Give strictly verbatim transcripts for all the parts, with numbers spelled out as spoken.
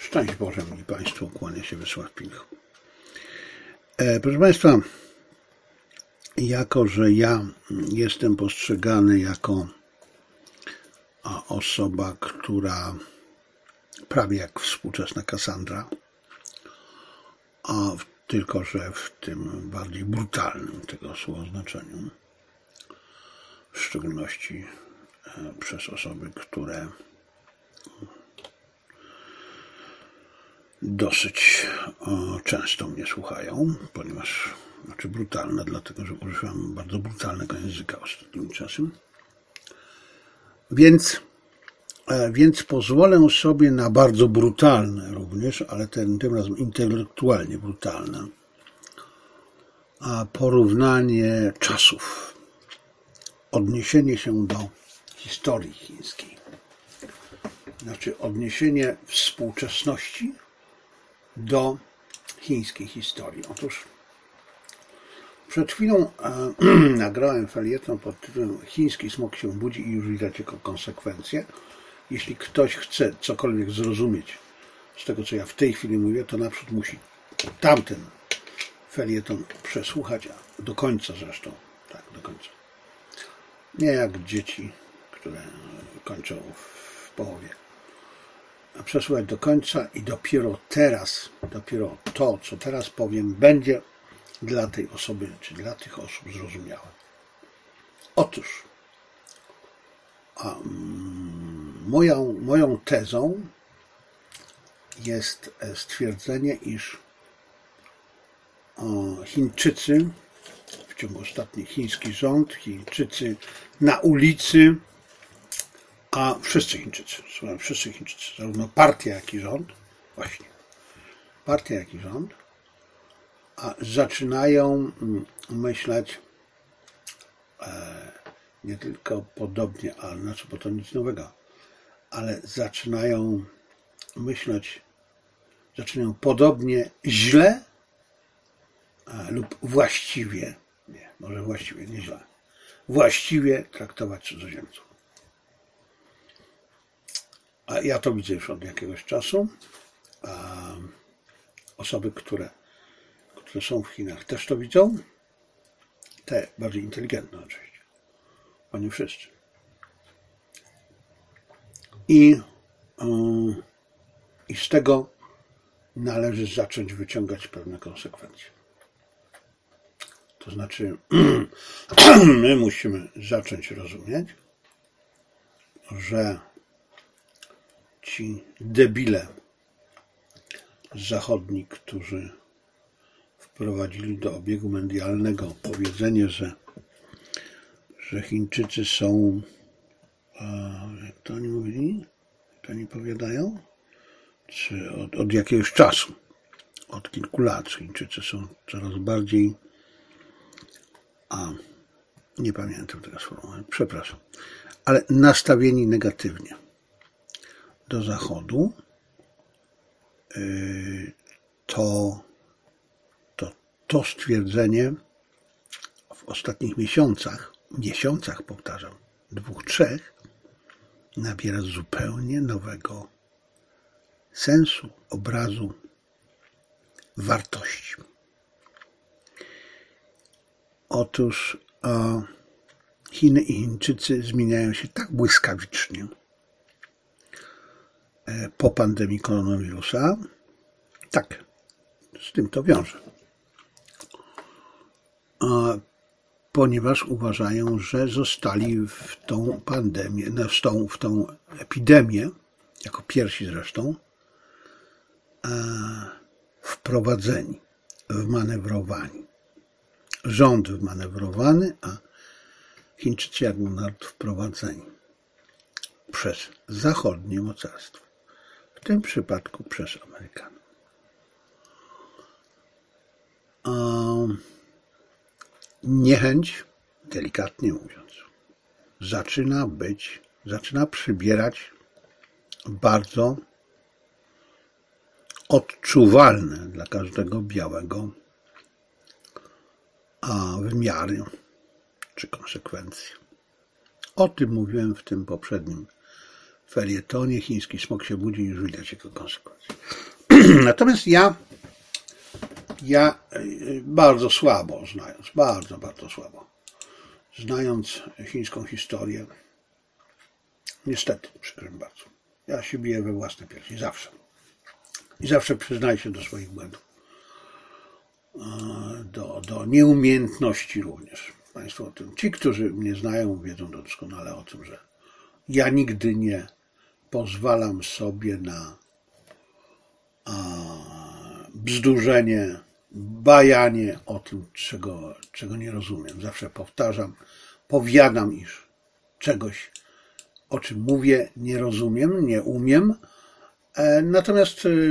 Szczęść Boże, mi Państwu, kłania się Wiesław Pilch. E, proszę Państwa, jako że ja jestem postrzegany jako osoba, która prawie jak współczesna Kassandra, a tylko że w tym bardziej brutalnym tego słowa znaczeniu, w szczególności przez osoby, które dosyć często mnie słuchają, ponieważ, znaczy brutalne, dlatego że używam bardzo brutalnego języka ostatnim czasem. Więc, więc pozwolę sobie na bardzo brutalne również, ale ten, tym razem intelektualnie brutalne, porównanie czasów, odniesienie się do historii chińskiej, znaczy odniesienie współczesności do chińskiej historii. Otóż przed chwilą e, nagrałem felieton pod tytułem Chiński smok się budzi i już widać jego konsekwencje. Jeśli ktoś chce cokolwiek zrozumieć z tego, co ja w tej chwili mówię, to naprzód musi tamten felieton przesłuchać, a do końca zresztą, tak, do końca. Nie jak dzieci, które kończą w połowie. A przesłuchać do końca i dopiero teraz, dopiero to, co teraz powiem, będzie dla tej osoby, czy dla tych osób zrozumiałe. Otóż a, moją, moją tezą jest stwierdzenie, iż o, Chińczycy, w ciągu ostatnich chiński rząd, Chińczycy na ulicy, a wszyscy Chińczycy, wszyscy Chińczycy, zarówno partia, jak i rząd, właśnie, partia, jak i rząd, a zaczynają myśleć e, nie tylko podobnie, ale znaczy, bo to nic nowego, ale zaczynają myśleć, zaczynają podobnie źle a, lub właściwie, nie, może właściwie, nie źle, właściwie traktować cudzoziemców. A ja to widzę już od jakiegoś czasu. A osoby, które, które są w Chinach, też to widzą. Te bardziej inteligentne oczywiście. Oni wszyscy. I, yy, I z tego należy zacząć wyciągać pewne konsekwencje. To znaczy, my musimy zacząć rozumieć, że ci debile zachodni, którzy wprowadzili do obiegu medialnego powiedzenie, że, że Chińczycy są, jak to oni mówili, jak to oni powiadają, czy od, od jakiegoś czasu, od kilku lat Chińczycy są coraz bardziej, a nie pamiętam tego słowa, przepraszam, ale nastawieni negatywnie do Zachodu, to, to to stwierdzenie w ostatnich miesiącach, miesiącach powtarzam, dwóch, trzech, nabiera zupełnie nowego sensu, obrazu, wartości. Otóż o, Chiny i Chińczycy zmieniają się tak błyskawicznie po pandemii koronawirusa. Tak, z tym to wiąże. Ponieważ uważają, że zostali w tą pandemię, w tą, w tą epidemię, jako pierwsi zresztą, wprowadzeni, wmanewrowani. Rząd wmanewrowany, a Chińczycy jako naród wprowadzeni przez zachodnie mocarstwo. W tym przypadku przez Amerykanów. Niechęć, delikatnie mówiąc, zaczyna być, zaczyna przybierać bardzo odczuwalne dla każdego białego wymiary czy konsekwencje. O tym mówiłem w tym poprzednim felietonie chiński smok się budzi, już widać jego konsekwencje. Natomiast ja, ja bardzo słabo znając, bardzo, bardzo słabo, znając chińską historię, niestety, przykro mi bardzo, ja się biję we własne piersi, zawsze. I zawsze przyznaję się do swoich błędów. Do, do nieumiejętności również. Państwo o tym, ci, którzy mnie znają, wiedzą doskonale o tym, że ja nigdy nie pozwalam sobie na a, bzdurzenie, bajanie o tym, czego, czego nie rozumiem. Zawsze powtarzam, powiadam, iż czegoś, o czym mówię, nie rozumiem, nie umiem. E, natomiast e,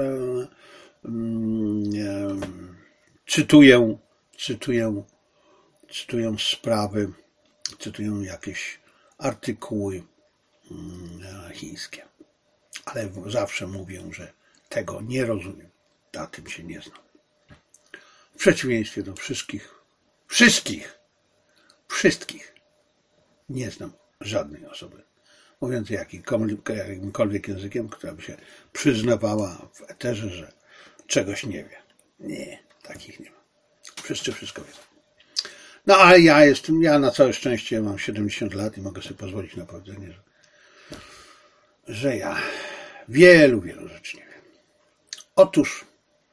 e, cytuję, cytuję, cytuję sprawy, cytuję jakieś artykuły chińskie. Ale zawsze mówię, że tego nie rozumiem. Na tym się nie znam. W przeciwieństwie do wszystkich, wszystkich, wszystkich nie znam żadnej osoby, mówiąc jakimkolwiek językiem, która by się przyznawała w eterze, że czegoś nie wie. Nie, takich nie ma. Wszyscy wszystko wiedzą. No ale ja jestem, ja na całe szczęście mam siedemdziesiąt lat i mogę sobie pozwolić na powiedzenie, że, że ja wielu, wielu rzeczy nie wiem. Otóż,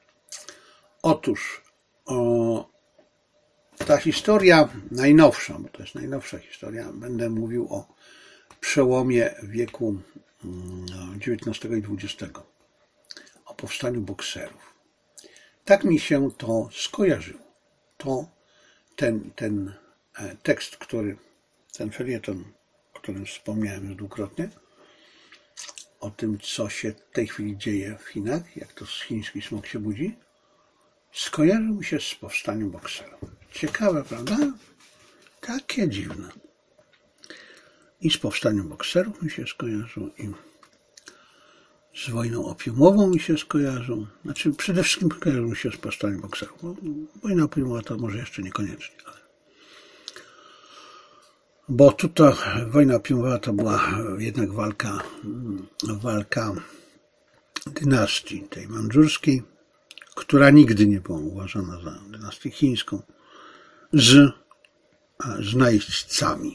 otóż o, ta historia najnowsza, bo to jest najnowsza historia, będę mówił o przełomie wieku dziewiętnastego i dwudziestego, o powstaniu bokserów. Tak mi się to skojarzyło. To ten, ten tekst, który, ten felieton, o którym wspomniałem już dwukrotnie, o tym, co się w tej chwili dzieje w Chinach, jak to chiński smok się budzi, skojarzył mi się z powstaniem bokserów. Ciekawe, prawda? Takie dziwne. I z powstaniem bokserów mi się skojarzą, i z wojną opiumową mi się skojarzą. Znaczy, przede wszystkim skojarzą mi się z powstaniem bokserów. Bo wojna opiumowa to może jeszcze niekoniecznie, ale... Bo tutaj wojna opiumowa to była jednak walka, walka dynastii tej mandżurskiej, która nigdy nie była uważana za dynastię chińską, z, z najeźdźcami.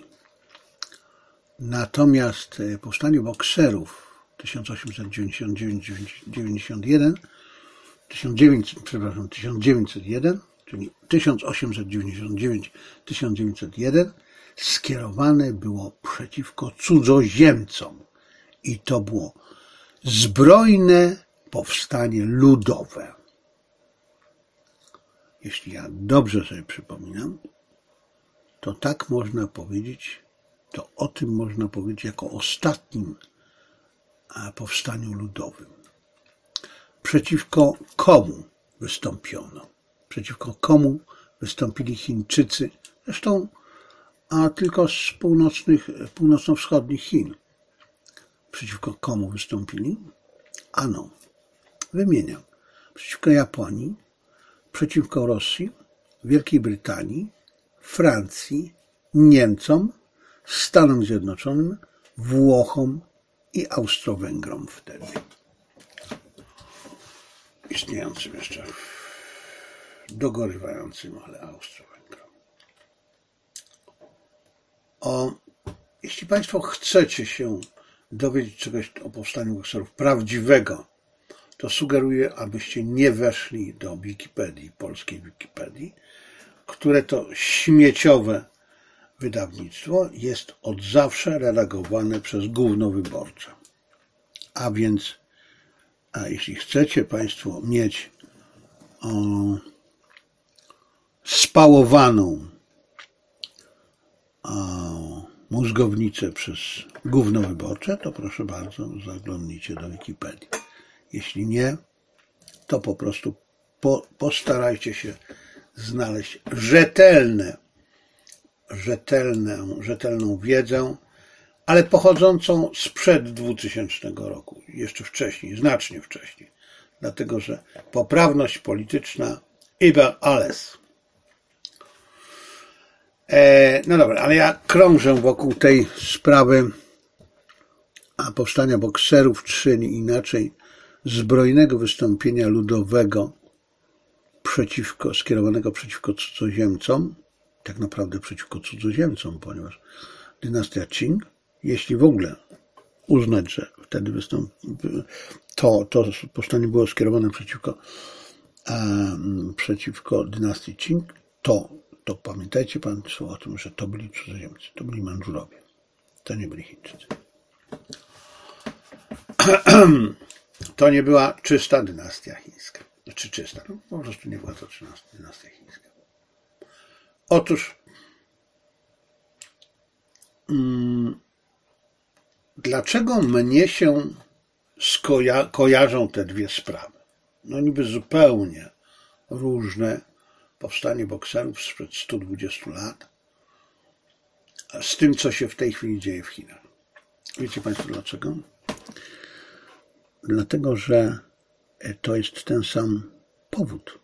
Natomiast powstanie bokserów tysiąc osiemset dziewięćdziesiąt dziewięć dziewięćdziesiąt jeden, tysiąc dziewięćset, przepraszam, tysiąc dziewięćset jeden, czyli tysiąc osiemset dziewięćdziesiąt dziewięć tysiąc dziewięćset jeden, skierowane było przeciwko cudzoziemcom. I to było zbrojne powstanie ludowe. Jeśli ja dobrze sobie przypominam, to tak można powiedzieć, to o tym można powiedzieć jako ostatnim powstaniu ludowym. Przeciwko komu wystąpiono? Przeciwko komu wystąpili Chińczycy? Zresztą a tylko z północnych, północno-wschodnich Chin. Przeciwko komu wystąpili? Ano, wymieniam. Przeciwko Japonii, przeciwko Rosji, Wielkiej Brytanii, Francji, Niemcom, Stanom Zjednoczonym, Włochom i Austro-Węgrom wtedy. Istniejącym jeszcze, dogorywającym, ale Austro-Węgrom. O, jeśli Państwo chcecie się dowiedzieć czegoś o powstaniu bokserów prawdziwego, to sugeruję, abyście nie weszli do Wikipedii, polskiej Wikipedii, które to śmieciowe wydawnictwo jest od zawsze redagowane przez gówno wyborcze. A więc, a jeśli chcecie Państwo mieć o, spałowaną o, mózgownicę przez gówno wyborcze, to proszę bardzo, zaglądnijcie do Wikipedii. Jeśli nie, to po prostu po, postarajcie się znaleźć rzetelne, rzetelną, rzetelną wiedzę, ale pochodzącą sprzed dwutysięcznego roku, jeszcze wcześniej, znacznie wcześniej, dlatego że poprawność polityczna über alles. E, no dobra, ale ja krążę wokół tej sprawy a, a powstania bokserów, czyli inaczej zbrojnego wystąpienia ludowego przeciwko, skierowanego przeciwko cudzoziemcom, tak naprawdę przeciwko cudzoziemcom, ponieważ dynastia Qing, jeśli w ogóle uznać, że wtedy wystąp... to, to powstanie było skierowane przeciwko, um, przeciwko dynastii Qing, to, to pamiętajcie Państwo o tym, że to byli cudzoziemcy, to byli Mandżurowie, to nie byli Chińczycy. To nie była czysta dynastia chińska. Znaczy czysta, no po prostu nie była to dynastia chińska. Otóż hmm, dlaczego mnie się skoja- kojarzą te dwie sprawy? No niby zupełnie różne. Powstanie bokserów sprzed stu dwudziestu lat z tym, co się w tej chwili dzieje w Chinach. Wiecie Państwo dlaczego? Dlatego, że to jest ten sam powód.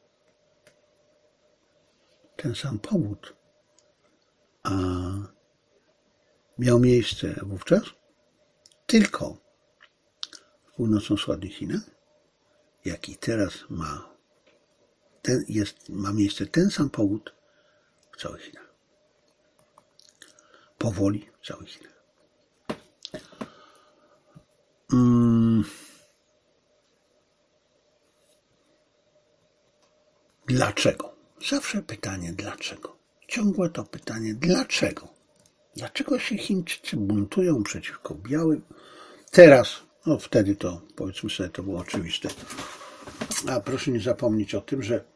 Ten sam powód. A miał miejsce wówczas tylko w północno-wschodnich Chinach, jak i teraz ma, ten jest, ma miejsce ten sam powód w całych Chinach. Powoli w całych Chinach. Hmm. Dlaczego? Zawsze pytanie dlaczego. Ciągłe to pytanie dlaczego. Dlaczego się Chińczycy buntują przeciwko białym? Teraz, no wtedy to powiedzmy sobie to było oczywiste. A proszę nie zapomnieć o tym, że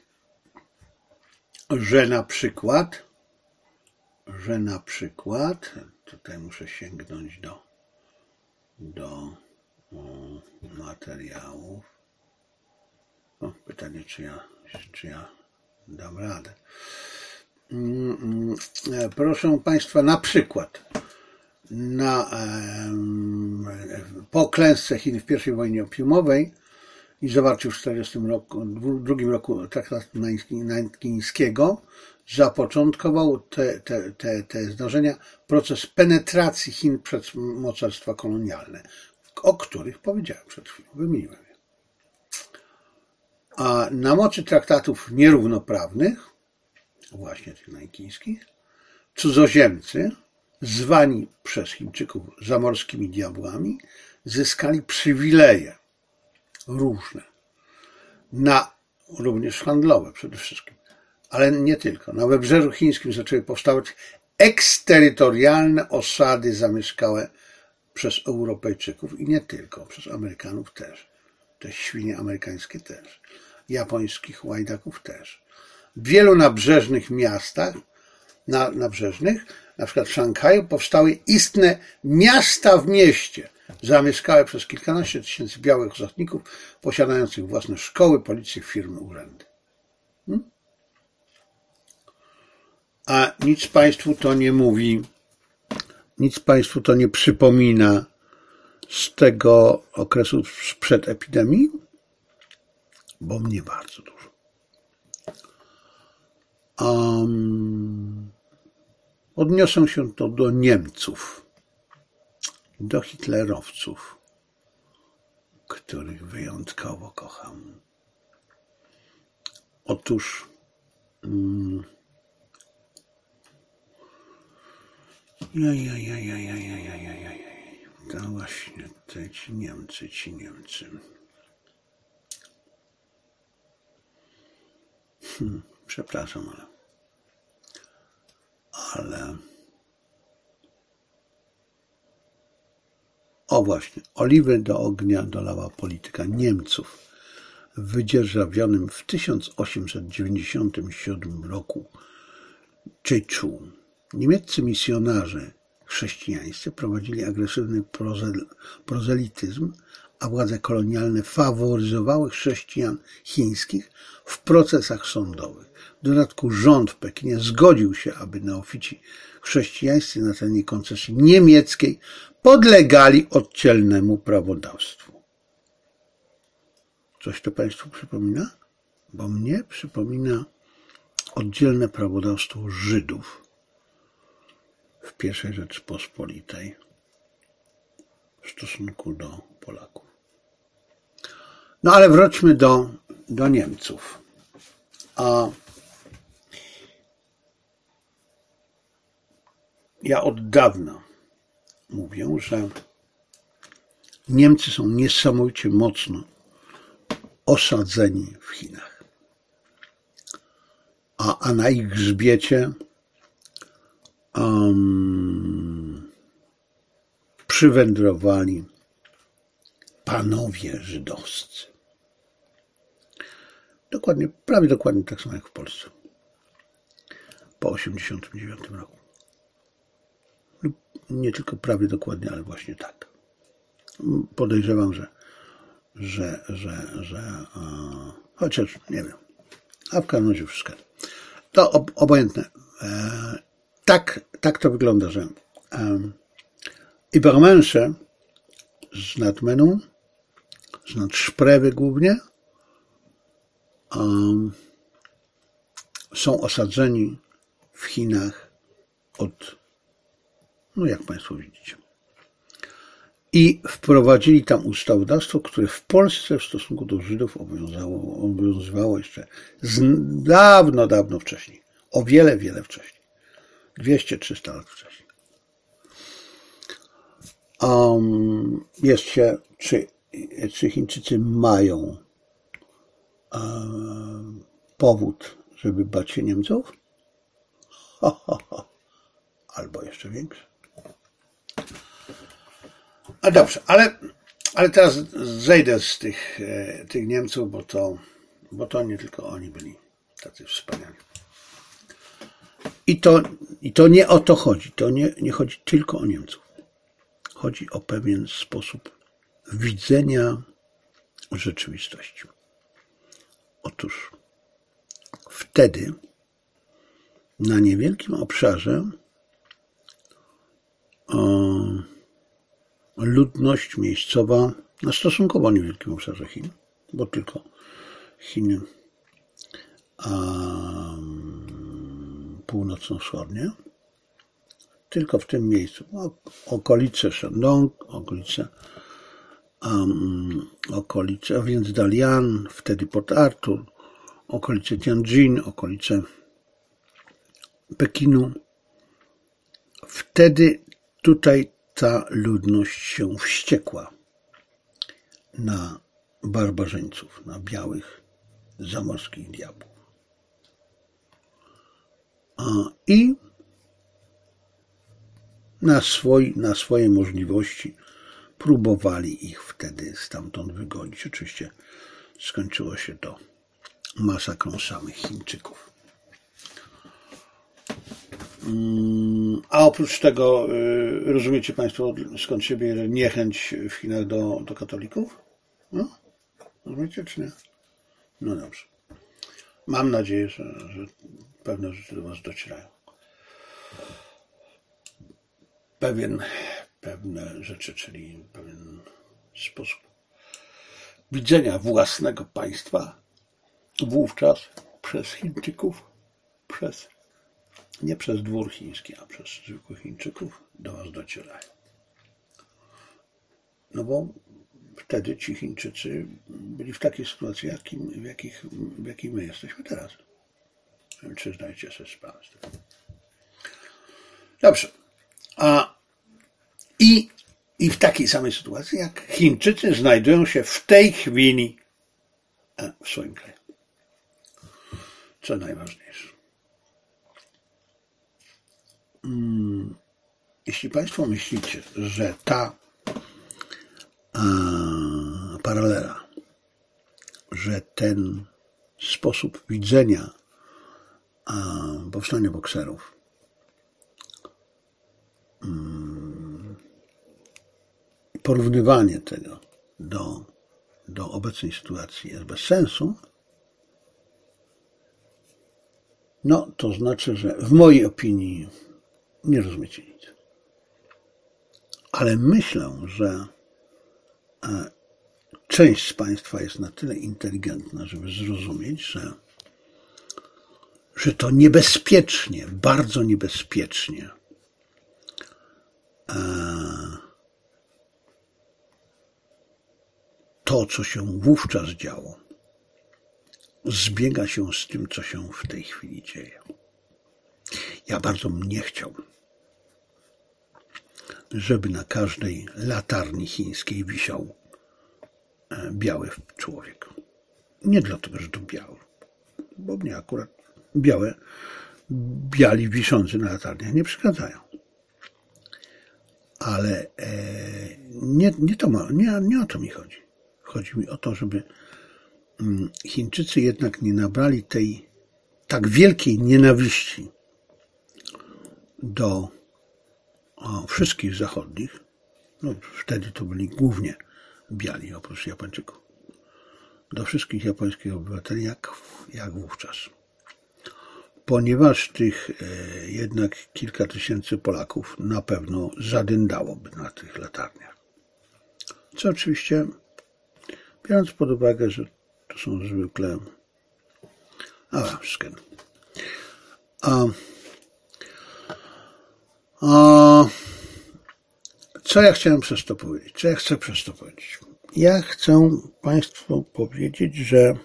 że na przykład że na przykład tutaj muszę sięgnąć do do o, materiałów. O, pytanie, czy ja, czy ja dam radę. Proszę Państwa, na przykład na, po klęsce Chin w pierwszej wojnie opiumowej i zawarciu w tysiąc dziewięćset czterdziestym roku, drugim roku traktatu nankińskiego zapoczątkował te, te, te, te zdarzenia proces penetracji Chin przez mocarstwa kolonialne, o których powiedziałem przed chwilą, wymieniłem je. A na mocy traktatów nierównoprawnych, właśnie tych nankińskich, cudzoziemcy, zwani przez Chińczyków zamorskimi diabłami, zyskali przywileje różne, na, również handlowe przede wszystkim, ale nie tylko. Na wybrzeżu chińskim zaczęły powstawać eksterytorialne osady zamieszkałe przez Europejczyków i nie tylko, przez Amerykanów też. Te świnie amerykańskie też. Japońskich łajdaków też. W wielu nabrzeżnych miastach, na, nabrzeżnych, na przykład w Szanghaju, powstały istne miasta w mieście, zamieszkałe przez kilkanaście tysięcy białych ochotników, posiadających własne szkoły, policje, firmy, urzędy. Hmm? A nic Państwu to nie mówi, nic Państwu to nie przypomina z tego okresu sprzed epidemii? Bo mnie bardzo dużo. Um, odniosę się to do Niemców, do hitlerowców, których wyjątkowo kocham. Otóż um, jajajajajajajajajajaj, to właśnie te ci Niemcy, ci Niemcy. Hmm, przepraszam, ale ale o właśnie, oliwy do ognia dolała polityka Niemców w wydzierżawionym w tysiąc osiemset dziewięćdziesiątym siódmym roku Jeju. Niemieccy misjonarze chrześcijańscy prowadzili agresywny prozel, prozelityzm, a władze kolonialne faworyzowały chrześcijan chińskich w procesach sądowych. W dodatku rząd w Pekinie zgodził się, aby neofici chrześcijańscy na terenie koncesji niemieckiej podlegali oddzielnemu prawodawstwu. Coś to Państwu przypomina? Bo mnie przypomina oddzielne prawodawstwo Żydów w pierwszej Rzeczypospolitej w stosunku do Polaków. No ale wróćmy do, do Niemców. A ja od dawna mówię, że Niemcy są niesamowicie mocno osadzeni w Chinach. A, a na ich grzbiecie um, przywędrowali panowie żydowscy. Dokładnie, prawie dokładnie tak samo jak w Polsce. Po osiemdziesiątym dziewiątym roku. Lub nie tylko prawie dokładnie, ale właśnie tak. Podejrzewam, że, że, że, że uh, chociaż nie wiem. A w każdym razie wszystko. To ob, obojętne. E, tak, tak to wygląda, że um, Übermensze z Nadmenu, z Nadszprewy głównie, um, są osadzeni w Chinach od, no jak Państwo widzicie. I wprowadzili tam ustawodawstwo, które w Polsce w stosunku do Żydów obowiązało, obowiązywało jeszcze z dawno, dawno wcześniej. O wiele, wiele wcześniej. dwieście trzysta lat wcześniej. Um, jeszcze, czy, czy Chińczycy mają um, powód, żeby bać się Niemców? Ho, ho, ho. Albo jeszcze większy. A dobrze, ale, ale teraz zejdę z tych, tych Niemców, bo to, bo to nie tylko oni byli tacy wspaniali. I to, i to nie o to chodzi. To nie, nie chodzi tylko o Niemców. Chodzi o pewien sposób widzenia rzeczywistości. Otóż wtedy na niewielkim obszarze o, ludność miejscowa, na stosunkowo niewielkim obszarze Chin, bo tylko Chiny um, północno-wschodnie, tylko w tym miejscu, okolice Shandong, okolice, um, okolice, a więc Dalian, wtedy Port Arthur, okolice Tianjin, okolice Pekinu. Wtedy tutaj ta ludność się wściekła na barbarzyńców, na białych zamorskich diabłów. I na, swoi, na swoje możliwości próbowali ich wtedy stamtąd wygonić. Oczywiście skończyło się to masakrą samych Chińczyków. A oprócz tego, rozumiecie Państwo, skąd się bierze niechęć w Chinach do, do katolików? No? Rozumiecie, czy nie? No dobrze. Mam nadzieję, że, że pewne rzeczy do Was docierają. Pewien, pewne rzeczy, czyli pewien sposób widzenia własnego państwa wówczas przez Chińczyków, przez nie przez dwór chiński, a przez zwykłych Chińczyków do Was docierają. No bo wtedy ci Chińczycy byli w takiej sytuacji, jakim, w, jakich, w jakiej my jesteśmy teraz. Nie wiem, czy zdajecie sobie sprawę z tego. Dobrze. A, i, I w takiej samej sytuacji, jak Chińczycy znajdują się w tej chwili w swoim kraju. Co najważniejsze. Jeśli Państwo myślicie, że ta a, paralela, że ten sposób widzenia a, powstania bokserów um, porównywanie tego do, do obecnej sytuacji jest bez sensu, no to znaczy, że w mojej opinii nie rozumiecie nic. Ale myślę, że część z Państwa jest na tyle inteligentna, żeby zrozumieć, że, że to niebezpiecznie, bardzo niebezpiecznie to, co się wówczas działo, zbiega się z tym, co się w tej chwili dzieje. Ja bardzo bym nie chciał, żeby na każdej latarni chińskiej wisiał biały człowiek. Nie dlatego, że to biały, bo mnie akurat białe, biali wiszący na latarniach nie przeszkadzają. Ale e, nie, nie, to ma, nie, nie o to mi chodzi. Chodzi mi o to, żeby Chińczycy jednak nie nabrali tej tak wielkiej nienawiści do o, wszystkich zachodnich. No, wtedy to byli głównie biali, oprócz Japończyków. Do wszystkich japońskich obywateli, jak, jak wówczas. Ponieważ tych e, jednak kilka tysięcy Polaków na pewno zadyndałoby na tych latarniach. Co oczywiście, biorąc pod uwagę, że to są zwykle... A, wszystko. A, a, co ja chciałem przez to powiedzieć? Co ja chcę przez to powiedzieć? Ja chcę Państwu powiedzieć, że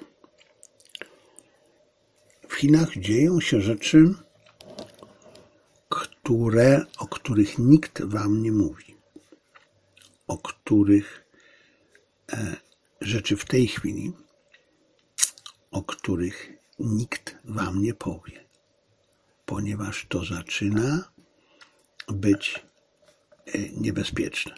w Chinach dzieją się rzeczy, które, o których nikt Wam nie mówi. O których e, rzeczy w tej chwili, o których nikt Wam nie powie. Ponieważ to zaczyna być e, niebezpieczne.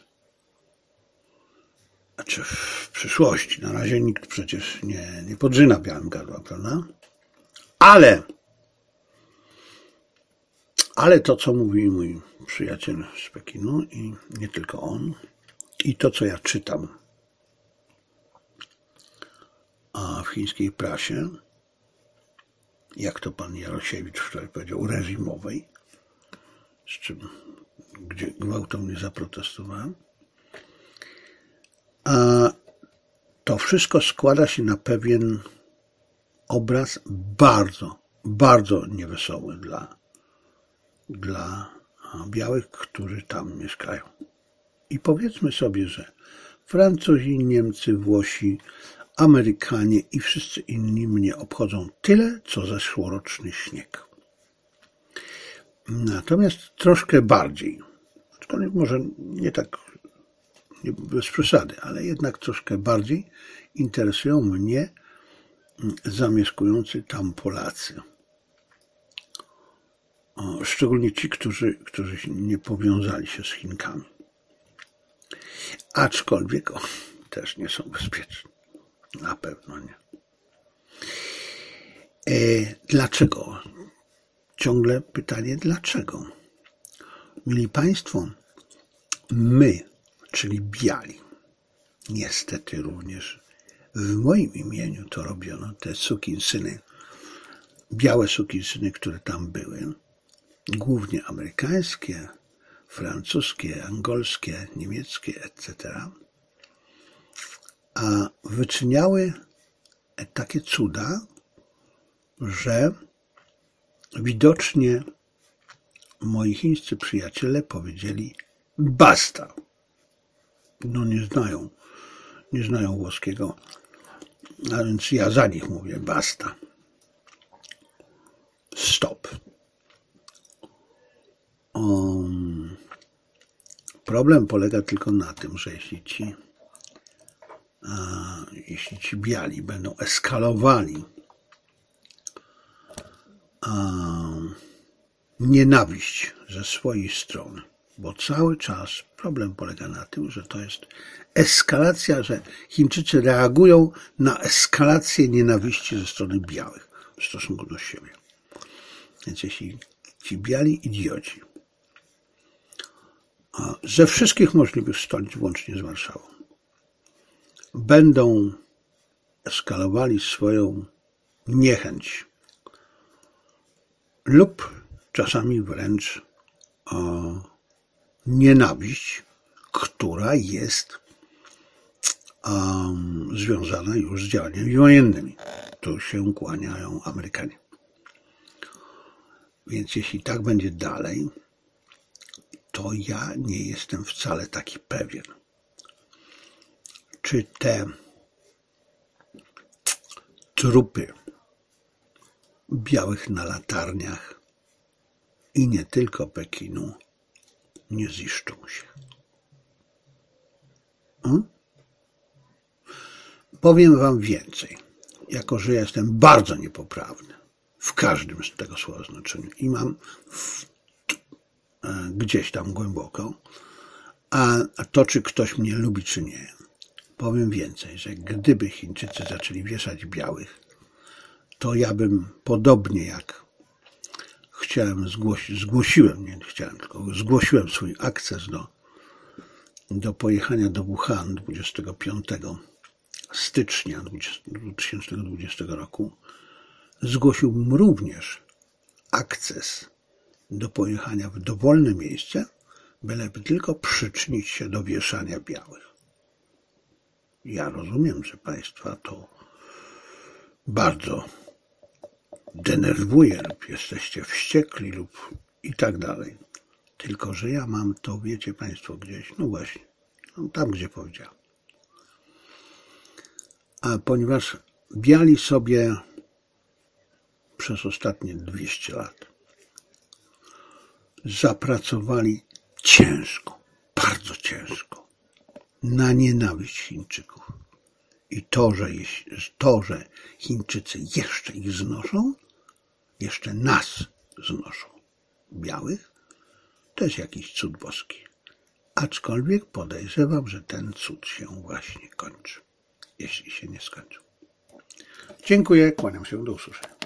Znaczy w przyszłości. Na razie nikt przecież nie, nie podrzyna białym gardła, prawda? Ale, ale to, co mówi mój przyjaciel z Pekinu i nie tylko on, i to, co ja czytam a w chińskiej prasie, jak to pan Jarosiewicz wczoraj powiedział, reżimowej, z czym, gdzie gwałtownie zaprotestowałem, a to wszystko składa się na pewien obraz bardzo, bardzo niewesoły dla, dla białych, którzy tam mieszkają. I powiedzmy sobie, że Francuzi, Niemcy, Włosi, Amerykanie i wszyscy inni mnie obchodzą tyle, co zeszłoroczny śnieg. Natomiast troszkę bardziej, aczkolwiek może nie tak nie bez przesady, ale jednak troszkę bardziej interesują mnie zamieszkujący tam Polacy. O, szczególnie ci, którzy, którzy nie powiązali się z Chinkami. Aczkolwiek o, też nie są bezpieczni. Na pewno nie. E, dlaczego? Ciągle pytanie, dlaczego? Mili Państwo, my, czyli biali, niestety również w moim imieniu to robiono, te sukinsyny, białe sukinsyny, które tam były, głównie amerykańskie, francuskie, angolskie, niemieckie, et cetera, a wyczyniały takie cuda, że widocznie moi chińscy przyjaciele powiedzieli basta. No nie znają, nie znają włoskiego, a więc ja za nich mówię basta. Stop. Um, problem polega tylko na tym, że jeśli ci, a, jeśli ci biali będą eskalowali a, nienawiść ze swojej strony, bo cały czas problem polega na tym, że to jest eskalacja, że Chińczycy reagują na eskalację nienawiści ze strony białych w stosunku do siebie. Więc jeśli ci biali idioci ze wszystkich możliwych stolic, włącznie z Warszawą, będą eskalowali swoją niechęć lub czasami wręcz o, nienawiść, która jest um, związana już z działaniami wojennymi. Tu się kłaniają Amerykanie. Więc jeśli tak będzie dalej, to ja nie jestem wcale taki pewien, czy te trupy białych na latarniach i nie tylko Pekinu nie ziszczą się. Hmm? Powiem wam więcej, jako że jestem bardzo niepoprawny w każdym z tego słowa znaczeniu i mam w, e, gdzieś tam głęboko, a, a to, czy ktoś mnie lubi, czy nie, powiem więcej, że gdyby Chińczycy zaczęli wieszać białych, to ja bym podobnie jak chciałem zgłosić, zgłosiłem, nie chciałem, tylko zgłosiłem swój akces do, do pojechania do Wuhan dwudziestego piątego stycznia dwa tysiące dwudziestego roku, zgłosiłbym również akces do pojechania w dowolne miejsce, byleby tylko przyczynić się do wieszania białych. Ja rozumiem, że państwa to bardzo denerwuje lub jesteście wściekli lub i tak dalej. Tylko że ja mam to, wiecie państwo, gdzieś, no właśnie, no tam gdzie powiedziałem. A ponieważ biali sobie przez ostatnie dwieście lat zapracowali ciężko, bardzo ciężko na nienawiść Chińczyków. I to, że, to, że Chińczycy jeszcze ich znoszą, jeszcze nas znoszą, białych, to jest jakiś cud boski. Aczkolwiek podejrzewam, że ten cud się właśnie kończy, jeśli się nie skończył. Dziękuję, kłaniam się, do usłyszenia.